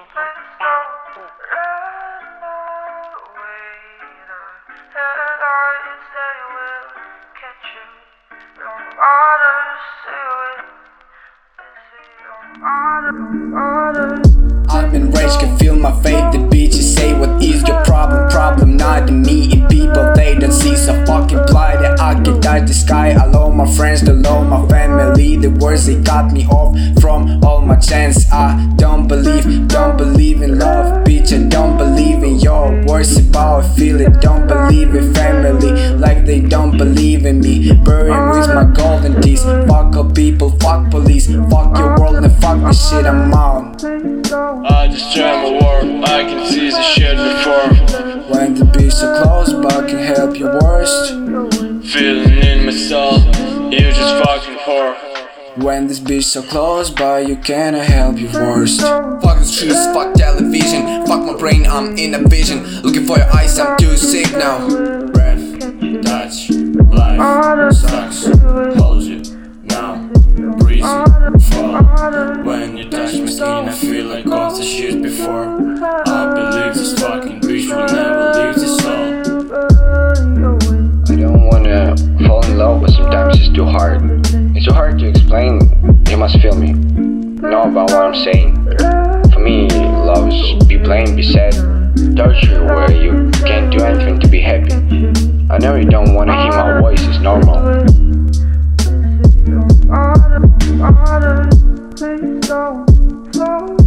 I'm enraged, can feel my fate. The bitches say, what is your problem? Problem not me and people they don't see. So fucking blind that I can touch the sky. I love my friends, I love my family. The words they cut me off from all my chance. I don't believe in love, bitch. I don't believe in your words about I feel it. Don't believe in family like they don't believe in me. Burying with my golden teeth. Fuck all people, fuck police, fuck your world and fuck the shit. I'm out. I just dream a war, I can see the shit before. When the beats so close, but I can help your worst. Feeling in my soul, you just fucking whore. When this bitch so close, but you cannot help your worst. Fuck the streets, fuck television, fuck my brain, I'm in a vision. Looking for your eyes, I'm too sick now. Breath, touch, life, sucks, hold you, now, breezy, fall. When you touch my skin, I feel like all the shit before. I believe this fucking bitch will never leave this soul. I don't wanna fall in love, but sometimes it's too hard. It's too hard to explain, you must feel me. Know about what I'm saying. For me, love is be plain, be sad. Torture where you can't do anything to be happy. I know you don't wanna hear my voice, it's normal.